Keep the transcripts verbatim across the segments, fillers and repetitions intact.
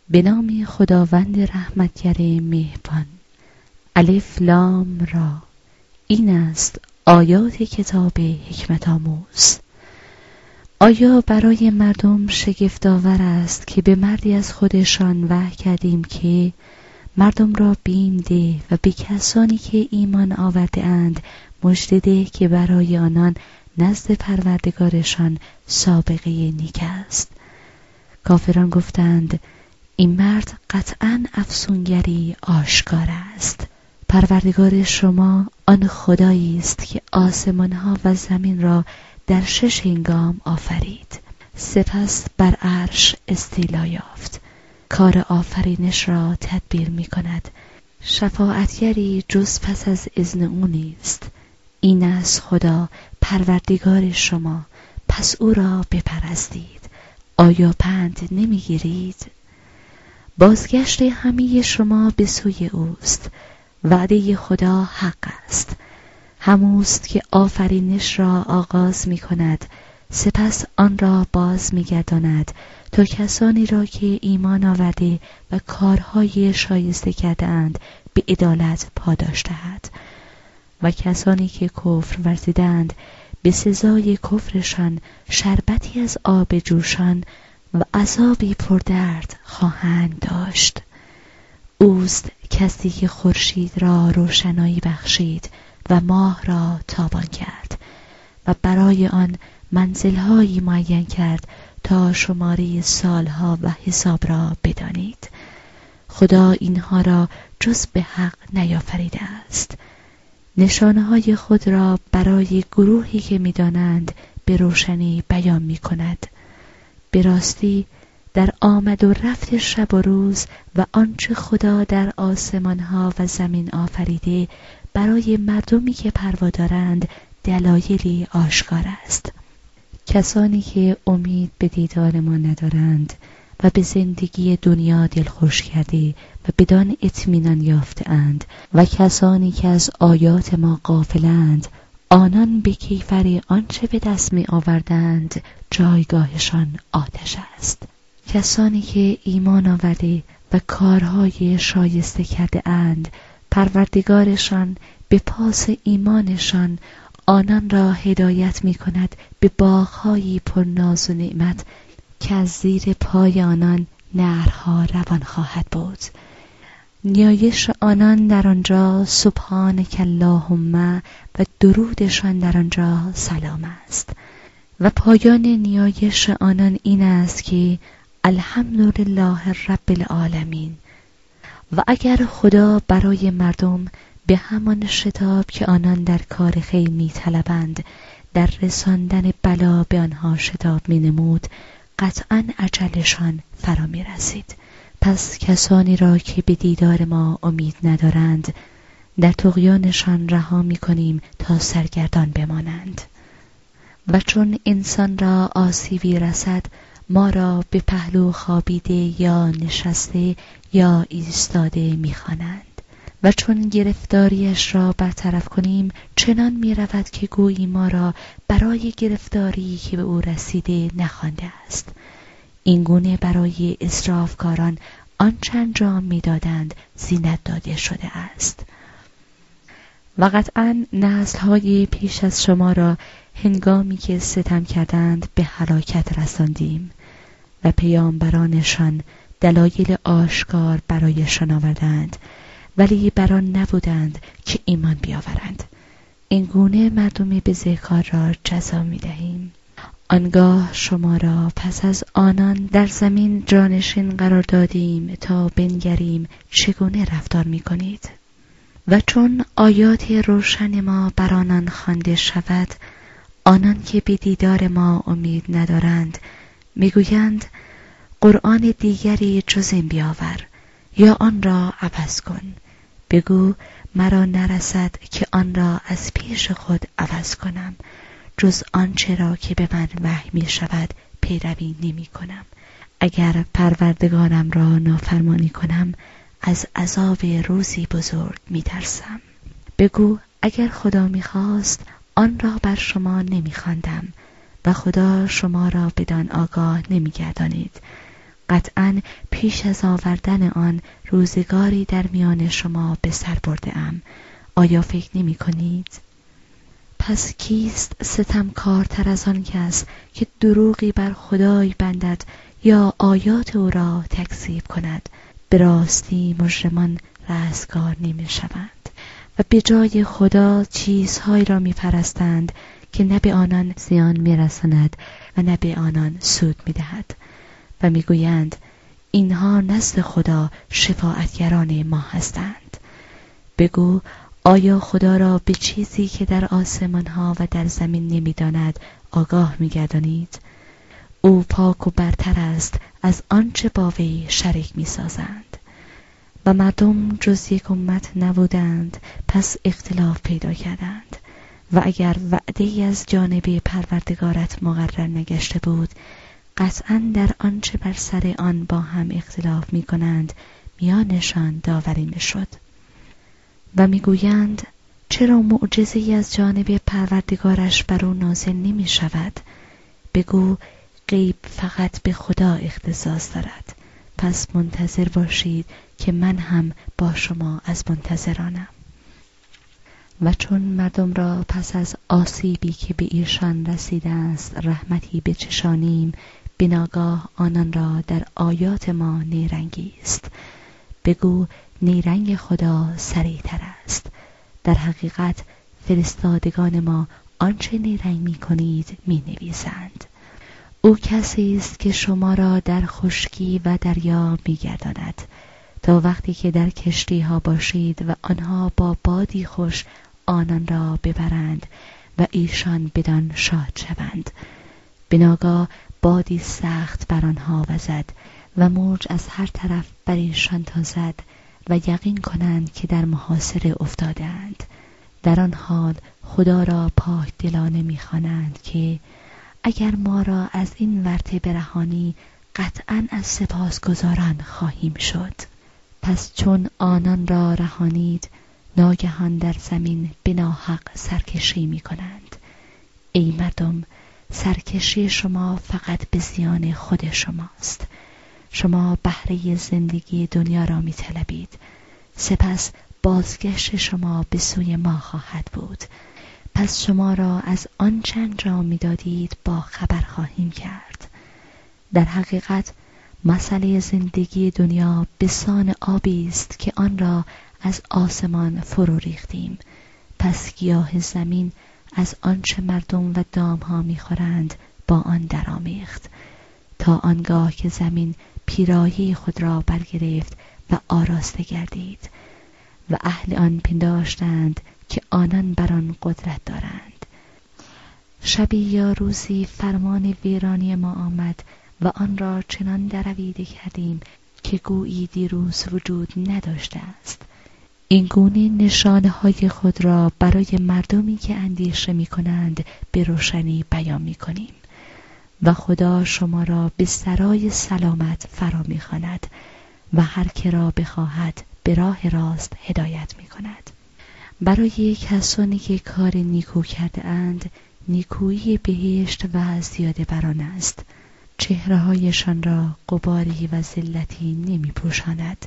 به نام خداوند رحمتگر مهربان. الف لام را. این است آیات کتاب حکمت آموز. آیا برای مردم شگفت‌آور است که به مردی از خودشان وحی کردیم که مردم را بیم ده و به کسانی که ایمان آورده اند مژده ده که برای آنان نزد پروردگارشان سابقه نیک است. کافران گفتند این مرد قطعاً افسونگری آشکار است. پروردگار شما آن خدایی است که آسمانها و زمین را در شش هنگام آفرید، سپس بر عرش استیلا یافت، کار آفرینش را تدبیر می کند. شفاعتگری جز پس از اذن او نیست. این است خدا پروردگار شما، پس او را بپرستید. آیا پند نمی گیرید؟ بازگشت همه شما به سوی اوست. وعده خدا حق است. هموست که آفرینش را آغاز می کند، سپس آن را باز می گرداند تا کسانی را که ایمان آورده و کارهای شایسته کرده اند به عدالت پاداش دهد و کسانی که کفر ورزیدند به سزای کفرشان شربتی از آب جوشان و عذابی پردرد خواهند داشت. اوست کسی که خورشید را روشنایی بخشید و ماه را تابان کرد و برای آن منزلهایی معین کرد تا شماره سالها و حساب را بدانید. خدا اینها را جز به حق نیافریده است. نشانه های خود را برای گروهی که می‌دانند به روشنی بیان می کند. به راستی در آمد و رفت شب و روز و آنچه خدا در آسمانها و زمین آفریده برای مردمی که پروا دارند دلایلی آشکار است. کسانی که امید به دیدار ما ندارند و به زندگی دنیا دلخوش کرده و بدان اطمینان یافته اند و کسانی که از آیات ما غافلند، آنان به کیفر آنچه به دست می آوردند جایگاهشان آتش است. کسانی که ایمان آورده و کارهای شایسته کرده اند، پروردگارشان به پاس ایمانشان آنان را هدایت می کند به باغ‌هایی پر ناز و نعمت که از زیر پای آنان نهرها روان خواهد بود. نیایش آنان در آنجا سبحانک اللهم و درودشان در آنجا سلام است و پایان نیایش آنان این است که الحمدلله رب العالمین. و اگر خدا برای مردم به همان شتاب که آنان در کار خیر می طلبند در رساندن بلا به آنها شتاب می نمود، قطعاً اجلشان فرا می رسید. پس کسانی را که به دیدار ما امید ندارند در طغیانشان رها می کنیم تا سرگردان بمانند و چون انسان را آسیبی رسد ما را به پهلو خوابیده یا نشسته یا ایستاده می خوانند و چون گرفتاریش را برطرف کنیم چنان می رود که گویی ما را برای گرفتاری که به او رسیده نخوانده است. این گونه برای اسرافکاران آنچه انجام می دادند زینت داده شده است. و قطعاً نسل‌های پیش از شما را هنگامی که ستم کردند به هلاکت رساندیم و پیامبرانشان دلایل آشکار برایشان آوردند، ولی بران نبودند که ایمان بیاورند. این گونه مردم بزهکار را جزا می دهیم. آنگاه شما را پس از آنان در زمین جانشین قرار دادیم تا بنگریم چگونه رفتار می کنید. و چون آیات روشن ما بر آنان خوانده شود، آنان که به دیدار ما امید ندارند میگویند قرآن دیگری جز این بیاور یا آن را عوض کن. بگو مرا نرسد که آن را از پیش خود عوض کنم، جز آنچه را که به من وحی می شود پیروی نمی کنم. اگر پروردگارم را نافرمانی کنم از عذاب روزی بزرگ می ترسم. بگو اگر خدا می خواست آن را بر شما نمی خواندم و خدا شما را بدان آگاه نمی گردانید. قطعاً پیش از آوردن آن روزگاری در میان شما به سر برده ام. آیا فکر نمی کنید؟ پس کیست ستمکارتر از آن کس که دروغی بر خدای بندد یا آیات او را تکذیب کند؟ به راستی مجرمان رستگار نمی شوند و به جای خدا چیزهایی را می پرستند که نه به آنان زیان می رساند و نه به آنان سود می دهد و می گویند اینها نزد خدا شفاعتگران ما هستند. بگو آیا خدا را به چیزی که در آسمان ها و در زمین نمی داند آگاه می گردانید؟ او پاک و برتر است از آنچه با وی شریک می سازند. و مردم جز یک امت نبودند، پس اختلاف پیدا کردند. و اگر وعده‌ای از جانب پروردگارت مقرر نگشته بود، قطعاً در آنچه بر سر آن با هم اختلاف می کنند میانشان داوری می شد. و می گویند چرا معجزه‌ای از جانب پروردگارش بر او نازل نمی شود؟ بگو غیب فقط به خدا اختصاص دارد. پس منتظر باشید که من هم با شما از منتظرانم. و چون مردم را پس از آسیبی که به ایشان رسیده است رحمتی بچشانیم، به ناگاه آنان را در آیات ما نیرنگی است. بگو نیرنگ خدا سریعتر است. در حقیقت فرستادگان ما آنچه نیرنگ می کنید می نویسند. او کسی است که شما را در خشکی و دریا می گرداند تا وقتی که در کشتی ها باشید و آنها با بادی خوش آنان را ببرند و ایشان بدان شاد شوند. به ناگاه بادی سخت بر آنها وزد و موج از هر طرف بر ایشان تازد و یقین کنند که در محاصره افتادند. در آن حال خدا را پاک دلانه می‌خوانند که اگر ما را از این ورطه برهانی قطعاً از سپاسگزاران خواهیم شد. پس چون آنان را رهانید ناگهان در زمین به ناحق سرکشی می کنند. ای مردم، سرکشی شما فقط به زیان خود شماست. شما بهره زندگی دنیا را می طلبید، سپس بازگشت شما به سوی ما خواهد بود. پس شما را از آنچه انجام می دادید با خبر خواهیم کرد. در حقیقت مسئله زندگی دنیا بسان آبی است که آن را از آسمان فرو ریختیم. پس گیاه زمین از آنچه مردم و دامها می‌خورند با آن درآمیخت تا آنگاه که زمین پیرایه خود را برگرفت و آراسته گردید و اهل آن پنداشتند که آنان بر آن قدرت دارند. شبی یا روزی فرمان ویرانی ما آمد و آن را چنان درویده کردیم که گویی دیروز وجود نداشته است. این گونه نشانه های خود را برای مردمی که اندیشه می کنند به روشنی بیان می کنیم و خدا شما را به سرای سلامت فرا می خواند و هر که را بخواهد به راه راست هدایت می کند. برای کسانی که کار نیکو کرده اند نیکویی بهشت و زیاده بران است. چهره‌هایشان را غباری و ذلتی نمی پوشاند.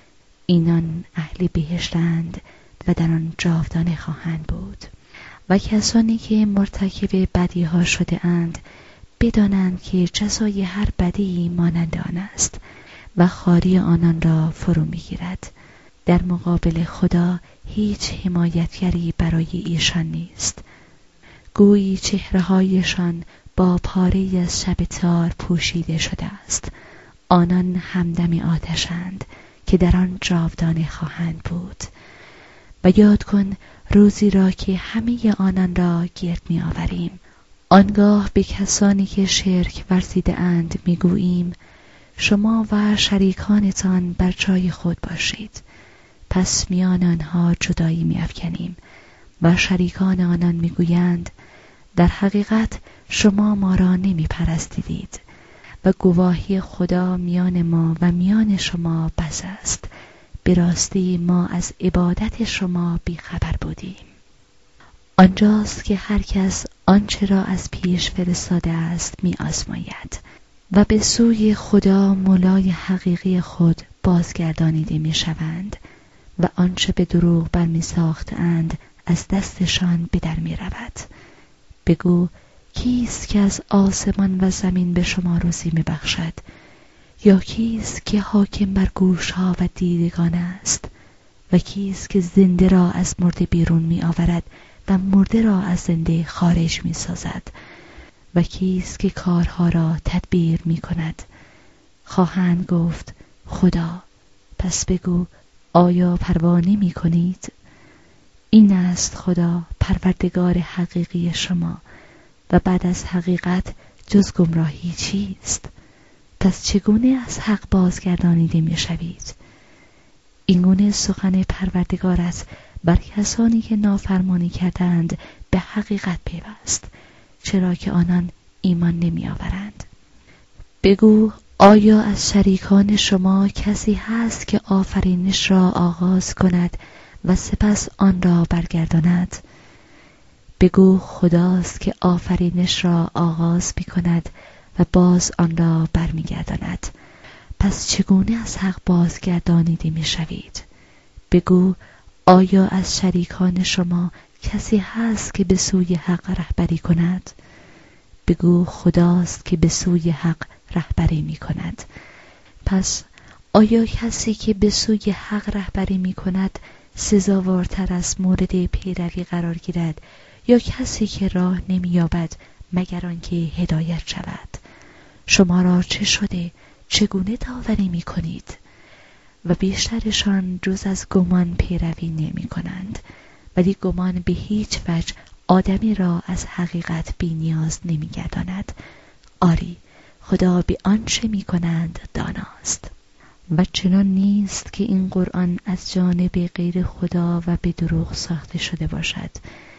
اینان اهل بهشتند و در آن جاودانه خواهند بود. و کسانی که مرتکب بدیها شده اند بدانند که جزای هر بدی مانند آن است و خواری آنان را فرو میگیرد. در مقابل خدا هیچ حمایتگری برای ایشان نیست. گویی چهره‌هایشان با پاره از شب تار پوشیده شده است. آنان همدم آتشند که در آن جاودانه خواهند بود. و یاد کن روزی را که همه آنان را گرد می آوریم. آنگاه به کسانی که شرک ورزیده اند می گوییم شما و شریکانتان بر جای خود باشید. پس میان آنها جدایی می افکنیم و شریکان آنان می گویند در حقیقت شما ما را نمی پرستیدید و گواهی خدا میان ما و میان شما بس است. به راستی ما از عبادت شما بی خبر بودیم. آنجاست که هر کس آنچه را از پیش فرستاده است می آزماید. و به سوی خدا مولای حقیقی خود بازگردانیده می شوند و آنچه به دروغ برمی ساختند از دستشان به در می رود. بگو کیست که از آسمان و زمین به شما روزی می بخشد؟ یا کیست که حاکم بر گوشها و دیدگان است؟ و کیست که زنده را از مرده بیرون می آورد و مرده را از زنده خارج می سازد؟ و کیست که کارها را تدبیر می کند؟ خواهند گفت خدا. پس بگو آیا پروا نمی کنید؟ این است خدا پروردگار حقیقی شما و بعد از حقیقت جز گمراهی چیست؟ پس چگونه از حق بازگردانیده می شوید؟ این گونه سخن پروردگار است بر کسانی که نافرمانی کردند به حقیقت پیوست، چرا که آنان ایمان نمی آورند. بگو آیا از شریکان شما کسی هست که آفرینش را آغاز کند و سپس آن را برگرداند؟ بگو خداست که آفرینش را آغاز می کند و باز آن را برمی گرداند. پس چگونه از حق بازگردانیده می شوید؟ بگو آیا از شریکان شما کسی هست که به سوی حق رهبری کند؟ بگو خداست که به سوی حق رهبری می کند. پس آیا کسی که به سوی حق رهبری می کند سزاوارتر از مورد پیروی قرار گیرد یا کسی که راه نمی یابد مگر آنکه هدایت شود؟ شما را چه شده؟ چگونه داوری می کنید؟ و بیشترشان جز از گمان پیروی نمی کنند، ولی گمان به هیچ وجه آدمی را از حقیقت بی نیاز نمی گرداند. آری، خدا به آنچه می کنند داناست. و چنان نیست که این قرآن از جانب غیر خدا و به دروغ ساخته شده باشد،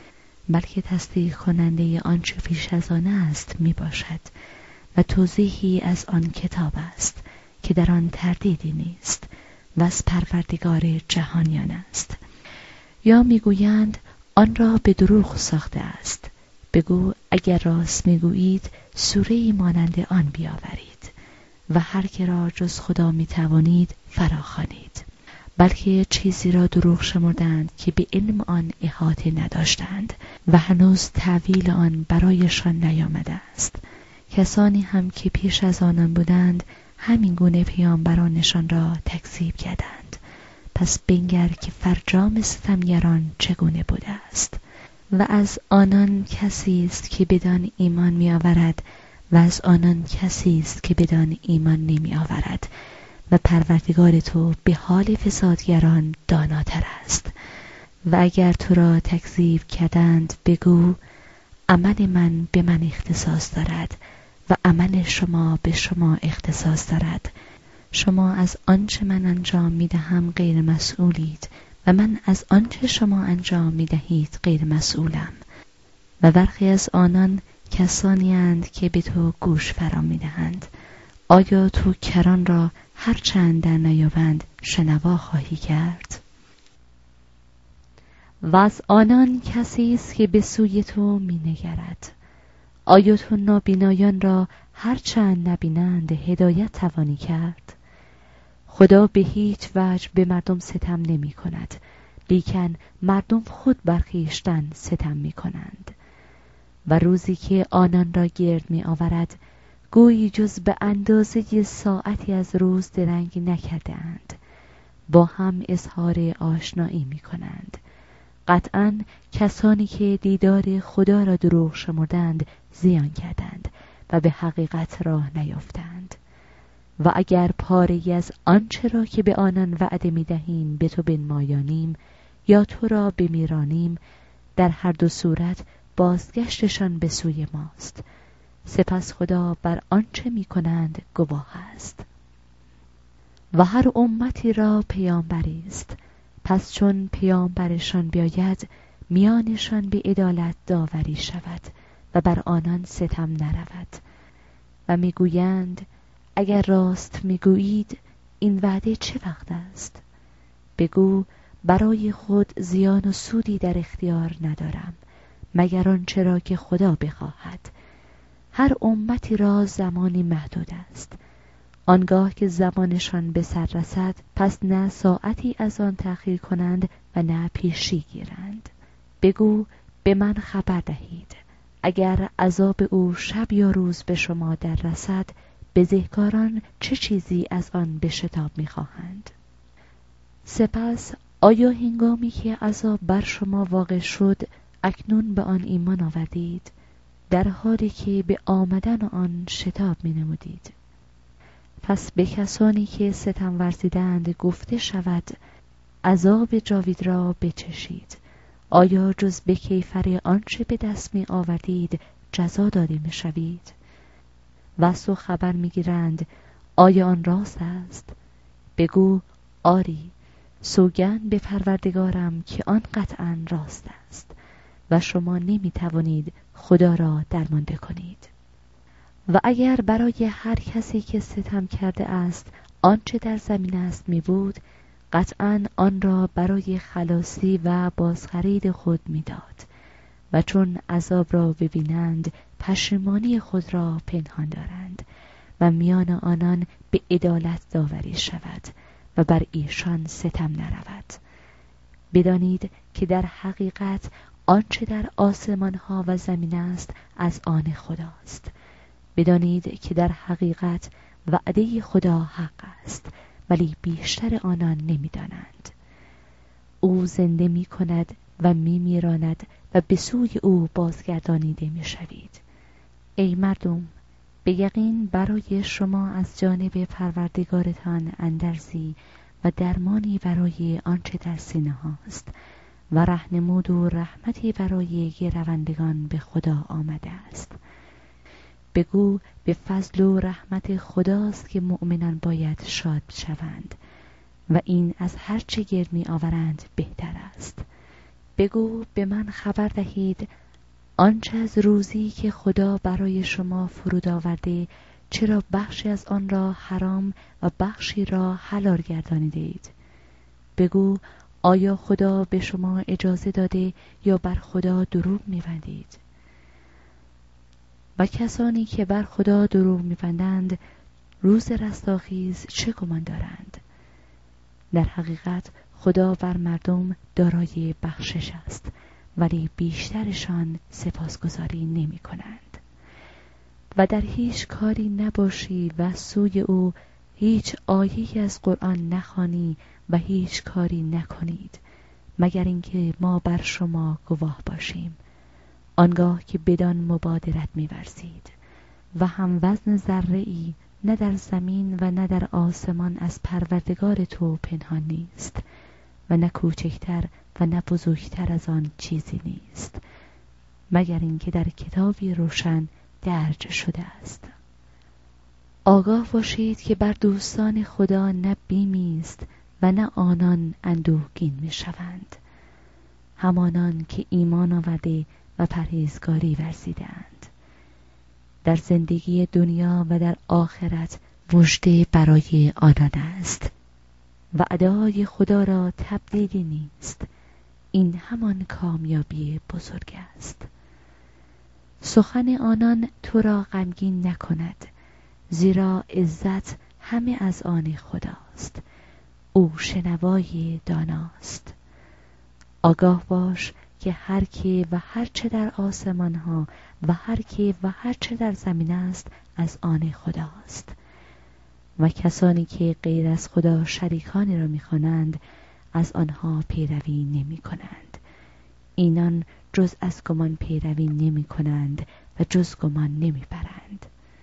بلکه تصدیق کننده آنچه پیش از آن است می باشد و توضیحی از آن کتاب است که در آن تردیدی نیست و از پروردگار جهانیان است. یا میگویند آن را به دروغ ساخته است. بگو اگر راست میگویید سوره‌ای مانند آن بیاورید و هر که را جز خدا میتوانید فراخوانید. بلکه چیزی را دروغ شمردند که به علم آن احاطه نداشتند و هنوز تأویل آن برایشان نیامده است. کسانی هم که پیش از آنان بودند همین گونه پیامبرانشان را تکذیب کردند. پس بنگر که فرجام ستمگران چگونه بوده است. و از آنان کسی است که بدان ایمان می آورد و از آنان کسی است که بدان ایمان نمی آورد و پروردگار تو به حال فسادگران داناتر است. و اگر تو را تکذیب کردند بگو عمل من به من اختصاص دارد و عمل شما به شما اختصاص دارد. شما از آنچه من انجام می دهم غیر مسئولید و من از آنچه شما انجام می دهید غیر مسئولم. و برخی از آنان کسانی اند که به تو گوش فرا می دهند. آیا تو کران را هر چند در نیابند شنوا خواهی کرد؟ و از آنان کسی است که به سوی تو می نگرد. آیا تو نابینایان را هر چند نبینند هدایت توانی کرد؟ خدا به هیچ وجه به مردم ستم نمی کند، لیکن مردم خود بر خویشتن ستم می کنند. و روزی که آنان را گرد می آورد گویی جز به اندازه ساعتی از روز درنگ نکرده اند. با هم اظهار آشنایی می کنند. قطعاً کسانی که دیدار خدا را دروغ شمردند زیان کردند و به حقیقت راه نیافتند. و اگر پاره‌ای از آنچه را که به آنان وعده می دهیم به تو بنمایانیم یا تو را بمیرانیم، در هر دو صورت بازگشتشان به سوی ماست. سپس خدا بر آنچه می کنند گواه است. و هر امتی را پیامبری است، پس چون پیامبرشان بیاید میانشان به عدالت داوری شود و بر آنان ستم نرود. و میگویند اگر راست میگویید این وعده چه وقت است؟ بگو برای خود زیان و سودی در اختیار ندارم مگر آنچه را که خدا بخواهد. هر امتی را زمانی محدود است. آنگاه که زمانشان به سر رسد، پس نه ساعتی از آن تأخیر کنند و نه پیشی گیرند. بگو به من خبر دهید اگر عذاب او شب یا روز به شما در رسد، بزهکاران چه چیزی از آن به شتاب می‌خواهند؟ سپس آیا هنگامی که عذاب بر شما واقع شد اکنون به آن ایمان آوردید، در حالی که به آمدن آن شتاب می‌نمودید؟ پس به کسانی که ستم ورزیدند گفته شود عذاب جاوید را بچشید. آیا جز به کیفر آنچه به دست می آوردید جزا داده می شوید؟ وصل و خبر می گیرند آیا آن راست است؟ بگو آری، سوگند به پروردگارم که آن قطعاً راست است و شما نمی توانید خدا را درمانده کنید. و اگر برای هر کسی که ستم کرده است آنچه در زمین است می بود، قطعاً آن را برای خلاصی و بازخرید خود می داد و چون عذاب را ببینند پشیمانی خود را پنهان دارند و میان آنان به عدالت داوری شود و بر ایشان ستم نرود. بدانید که در حقیقت آنچه در آسمان ها و زمین است از آن خداست. بدانید که در حقیقت وعده خدا حق است، ولی بیشتر آنان نمی‌دانند. او زنده می کند و می میراند و به سوی او بازگردانیده می شوید. ای مردم، به یقین برای شما از جانب پروردگارتان اندرزی و درمانی برای آنچه در سینه هاست و رهنمود و رحمتی برای گروندگان به خدا آمده است. بگو به فضل و رحمت خداست که مؤمنان باید شاد شوند و این از هر چه گرد می آورند بهتر است. بگو به من خبر دهید آنچه از روزی که خدا برای شما فرود آورده، چرا بخشی از آن را حرام و بخشی را حلال گردانیده اید؟ بگو آیا خدا به شما اجازه داده یا بر خدا دروغ می‌بندید؟ و کسانی که بر خدا دروغ می‌بندند روز رستاخیز چه گمان دارند؟ در حقیقت خدا بر مردم دارای بخشش است، ولی بیشترشان سپاسگزاری نمی کنند. و در هیچ کاری نباشی و سوی او هیچ آیه‌ای از قرآن نخوانی و هیچ کاری نکنید مگر اینکه ما بر شما گواه باشیم، آنگاه که بدان مبادرت می‌ورزید و هم وزن ذره‌ای نه در زمین و نه در آسمان از پروردگار تو پنهان نیست و نه کوچکتر و نه بزرگتر از آن چیزی نیست مگر اینکه در کتابی روشن درج شده است. آگاه باشید که بر دوستان خدا نه بیمی است و نه آنان اندوهگین می‌شوند، همانان که ایمان آورده و پرهیزگاری ورزیدند. در زندگی دنیا و در آخرت مژده برای آنان است. وعده‌های خدا را تبدیلی نیست. این همان کامیابی بزرگ است. سخن آنان تو را غمگین نکند، زیرا عزت همه از آن خداست. او شنوای داناست. آگاه باش که هر که و هر چه در آسمان ها و هر که و هر چه در زمین است از آن خداست. و کسانی که غیر از خدا شریکانی را می‌خوانند از آنها پیروی نمی کنند. اینان جز از گمان پیروی نمی کنند و جز گمان نمی برند.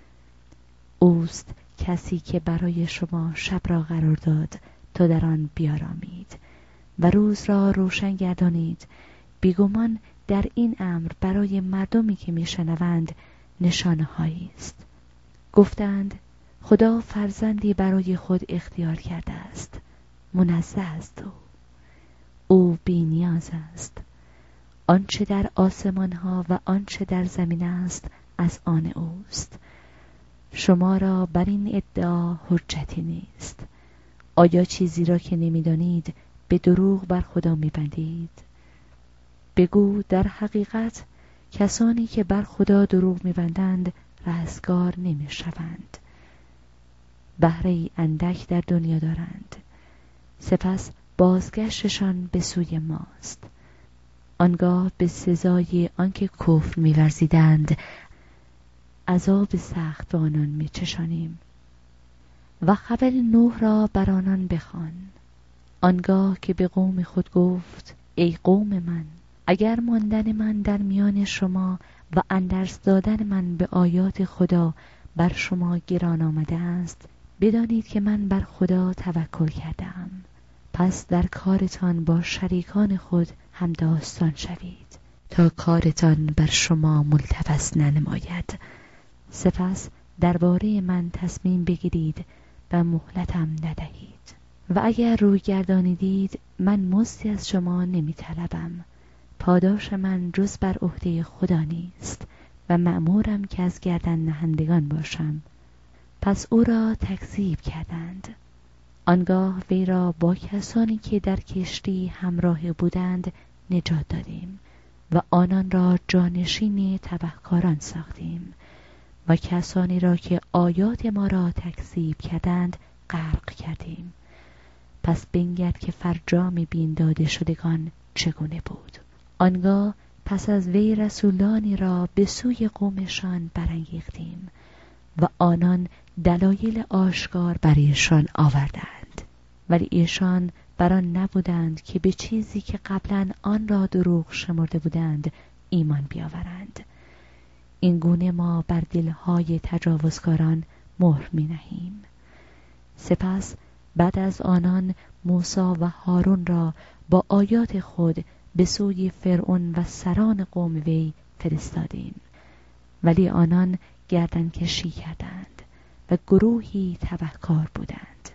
اوست کسی که برای شما شب را قرار داد تا در آن بیارامید و روز را روشن گردانید. بیگمان در این امر برای مردمی که میشنوند نشانه‌هایی است. گفتند خدا فرزندی برای خود اختیار کرده است. منزه است او. او بی نیاز است. آنچه در آسمان ها و آنچه در زمین است از آن اوست. شما را بر این ادعا حجتی نیست. آیا چیزی را که نمیدانید به دروغ بر خدا میبندید؟ بگو در حقیقت کسانی که بر خدا دروغ میبندند رستگار نمی شوند. بهره اندک در دنیا دارند، سپس بازگشتشان به سوی ماست. آنگاه به سزای آنکه کفر می‌ورزیدند عذاب سخت به آنان می‌چشانیم. و خبر نوح را بر آنان بخوان، آنگاه که به قوم خود گفت ای قوم من، اگر ماندن من در میان شما و اندرز دادن من به آیات خدا بر شما گران آمده است، بدانید که من بر خدا توکل کردم. پس در کارتان با شریکان خود همداستان شوید تا کارتان بر شما ملتبس ننماید. سپس درباره من تصمیم بگیرید و مهلتم ندهید. و اگر روی گردانیدید من مزدی از شما نمی طلبم. پاداش من جز بر عهده خدا نیست و مأمورم که از گردن نهندگان باشم. پس او را تکذیب کردند. آنگاه وی را با کسانی که در کشتی همراه بودند نجات دادیم و آنان را جانشین تبهکاران ساختیم و کسانی را که آیات ما را تکذیب کردند غرق کردیم. پس بنگر که فرجام بین داده شدگان چگونه بود. آنگاه پس از وی رسولانی را به سوی قومشان برانگیختیم و آنان دلایل آشکار برایشان آوردند، ولی ایشان بر آن نبودند که به چیزی که قبلا آن را دروغ شمرده بودند ایمان بیاورند. این گونه ما بر دلهای تجاوزکاران مهر می نهیم. سپس بعد از آنان موسی و هارون را با آیات خود به سوی فرعون و سران قوم وی فرستادیم، ولی آنان گردن کشی کردند و گروهی تبهکار بودند.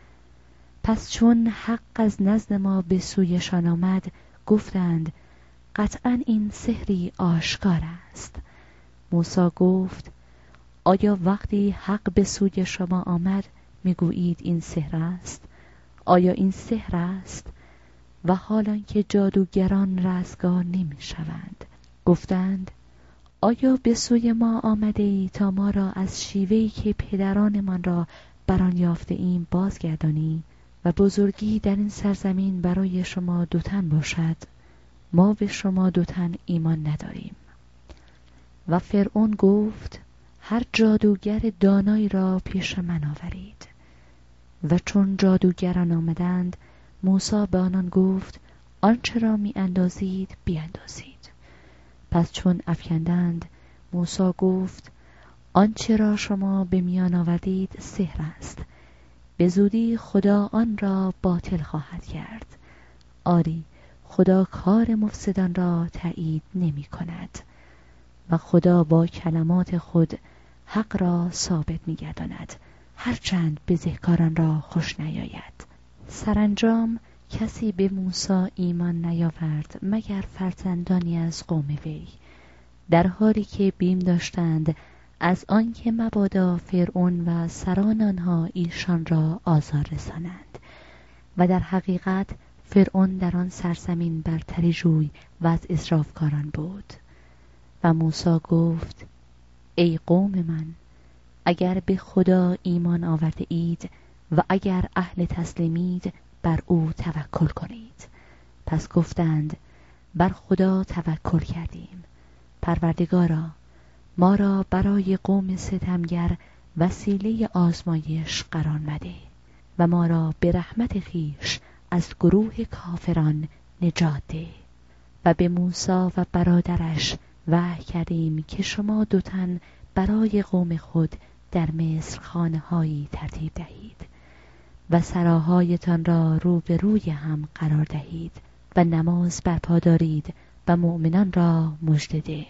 پس چون حق از نزد ما به سویشان آمد گفتند قطعاً این سحری آشکار است. موسی گفت آیا وقتی حق به سوی شما آمد میگویید این سحر است؟ آیا این سحر است؟ و حالان که جادوگران رستگار نمی شوند گفتند آیا به سوی ما آمده ای تا ما را از شیوهی که پدرانمان را بران یافته ایم بازگردانی و بزرگی در این سرزمین برای شما دو تن باشد؟ ما به شما دو تن ایمان نداریم. و فرعون گفت هر جادوگر دانایی را پیش من آورید. و چون جادوگران آمدند موسی به آنان گفت آنچه را می اندازید بیاندازید. پس چون افکندند موسی گفت آنچه را شما به میان آوردید سحر است، به زودی خدا آن را باطل خواهد کرد. آری خدا کار مفسدان را تایید نمی کند و خدا با کلمات خود حق را ثابت می گرداند هرچند بزهکاران را خوش نیاید. سرانجام کسی به موسی ایمان نیاورد مگر فرزندانی از قوم وی، در حالی که بیم داشتند از آنکه مبادا فرعون و سران آنها ایشان را آزار رسانند. و در حقیقت فرعون در آن سرزمین برتری جوی و از اسرافکاران بود. و موسی گفت ای قوم من، اگر به خدا ایمان آورده اید و اگر اهل تسلیمید بر او توکل کنید. پس گفتند بر خدا توکل کردیم. پروردگارا ما را برای قوم ستمگر وسیله آزمایش قرار مده و ما را به رحمت خویش از گروه کافران نجات ده. و به موسی و برادرش وحی کردیم که شما دو تن برای قوم خود در مصر خانه‌هایی ترتیب دهید و سراهایتان را رو به روی هم قرار دهید و نماز برپا دارید و مؤمنان را مژده ده.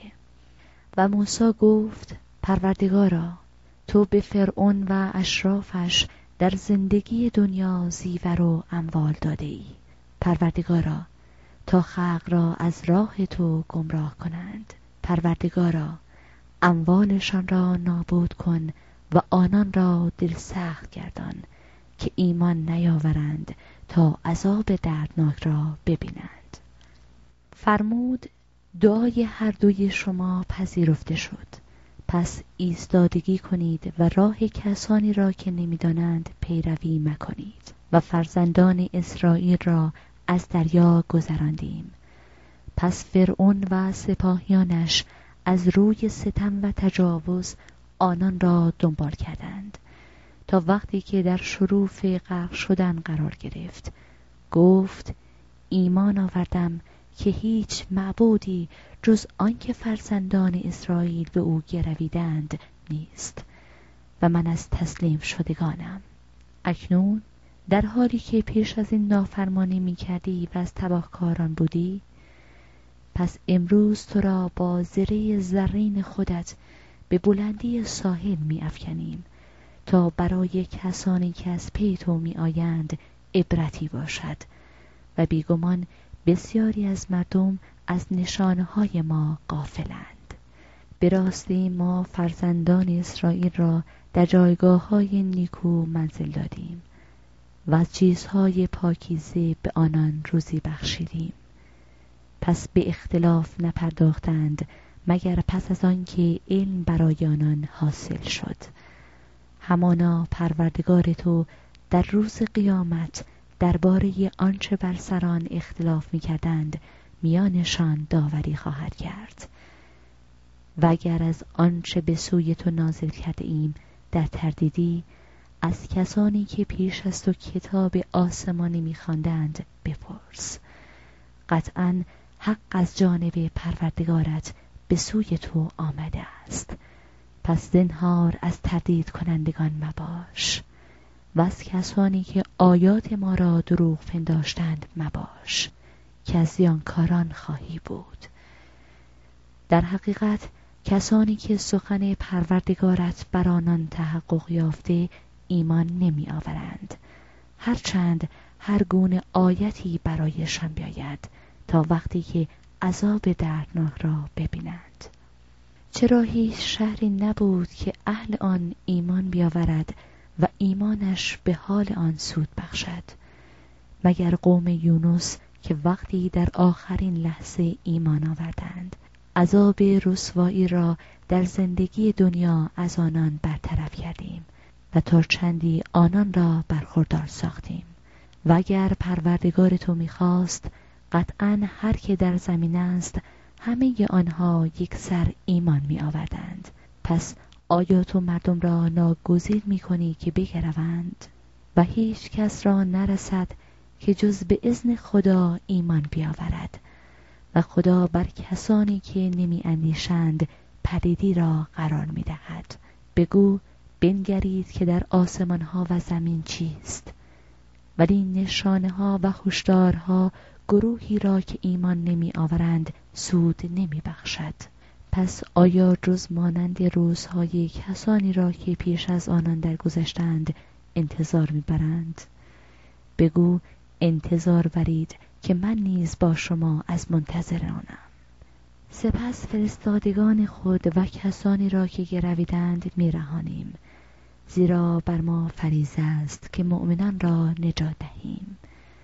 و موسی گفت پروردگارا تو به فرعون و اشرافش در زندگی دنیا زیور و اموال داده ای. پروردگارا تا خلق را از راه تو گمراه کنند. پروردگارا اموالشان را نابود کن و آنان را دل سخت گردان که ایمان نیاورند تا عذاب دردناک را ببینند. فرمود دعای هر دوی شما پذیرفته شد. پس ایستادگی کنید و راه کسانی را که نمی‌دانند پیروی مکنید. و فرزندان اسرائیل را از دریا گذراندیم. پس فرعون و سپاهیانش از روی ستم و تجاوز آنان را دنبال کردند تا وقتی که در شروف غرق شدن قرار گرفت گفت ایمان آوردم که هیچ معبودی جز آنکه فرزندان اسرائیل به او گرویدند نیست و من از تسلیم شدگانم. اکنون در حالی که پیش از این نافرمانی می کردی و از تباهکاران بودی، پس امروز تو را با زره زرین خودت به بلندی ساحل می افکنیم تا برای کسانی که از پی تو می آیند عبرتی باشد و بیگمان بسیاری از مردم از نشانهای ما غافلند. به راستی ما فرزندان اسرائیل را در جایگاه های نیکو منزل دادیم و از چیزهای پاکیزه به آنان روزی بخشیدیم. پس به اختلاف نپرداختند مگر پس از آن که علم برای آنان حاصل شد. همانا پروردگار تو در روز قیامت درباره آنچه بر سران اختلاف می‌کردند میانشان داوری خواهد کرد. و اگر از آنچه به سوی تو نازل کرده ایم در تردیدی، از کسانی که پیش از تو کتاب آسمانی می‌خواندند بپرس. قطعاً حق از جانب پروردگارت به سوی تو آمده است. پس زنهار از تردید کنندگان مباش و از کسانی که آیات ما را دروغ پنداشتند مباش که از زیانکاران خواهی بود. در حقیقت کسانی که سخن پروردگارت بر آنان تحقق یافته ایمان نمی آورند، هرچند هر گونه آیتی برایشان بیاید تا وقتی که عذاب دردناک را ببینند. چرا هیچ شهری نبود که اهل آن ایمان بیاورد و ایمانش به حال آن سود بخشد مگر قوم یونس که وقتی در آخرین لحظه ایمان آوردند عذاب رسوایی را در زندگی دنیا از آنان برطرف کردیم و تا چندی آنان را برخوردار ساختیم. و اگر پروردگار تو می‌خواست قطعاً هر که در زمین است همه آنها یک سر ایمان می آوردند. پس آیا تو مردم را ناگزیر می کنی که بگروند و هیچ کس را نرسد که جز به اذن خدا ایمان بیاورد و خدا بر کسانی که نمی اندیشند پلیدی را قرار می دهد. بگو بنگرید که در آسمان ها و زمین چیست، ولی نشانه ها و هشدارها گروهی را که ایمان نمی آورند سود نمی بخشد. پس آیا جز مانند روزهای کسانی را که پیش از آنان درگذشتند انتظار می برند؟ بگو انتظار برید که من نیز با شما از منتظرانم. سپس فرستادگان خود و کسانی را که گرویدند می رهانیم، زیرا بر ما فریضه است که مؤمنان را نجات دهیم.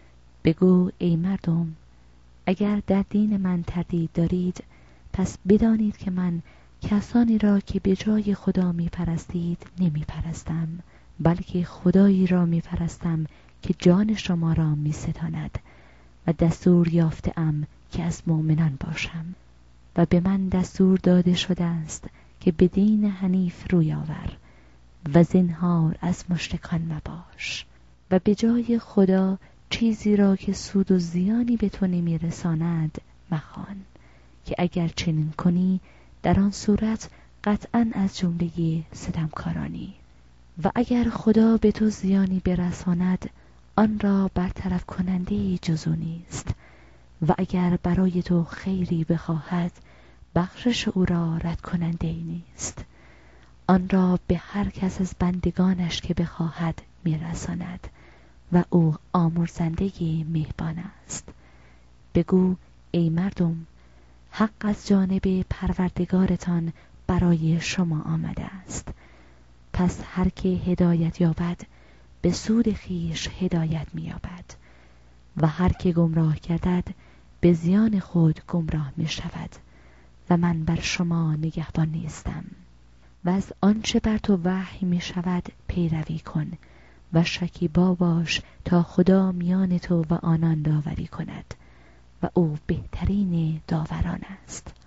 بگو ای مردم اگر در دین من تردید دارید پس بدانید که من کسانی را که به جای خدا می پرستید نمی پرستم، بلکه خدایی را می پرستم که جان شما را می ستاند و دستور یافته ام که از مؤمنان باشم و به من دستور داده شده است که به دین حنیف روی آور و زنهار از مشرکان مباش و به جای خدا چیزی را که سود و زیانی به تو نمی رساند مخوان، که اگر چنین کنی در آن صورت قطعاً از جمله ستمکارانی. و اگر خدا به تو زیانی برساند آن را برطرف کننده جز او نیست و اگر برای تو خیری بخواهد بخشش او را رد کننده نیست. آن را به هر کس از بندگانش که بخواهد میرساند و او آمرزنده مهربان است. بگو ای مردم حق از جانب پروردگارتان برای شما آمده است. پس هر که هدایت یابد به سود خویش هدایت می‌یابد و هر که گمراه گردد به زیان خود گمراه می‌شود و من بر شما نگهبان نیستم. و از آنچه بر تو وحی می شود پیروی کن و شکیبا باش تا خدا میان تو و آنان داوری کند و او بهترین داوران است.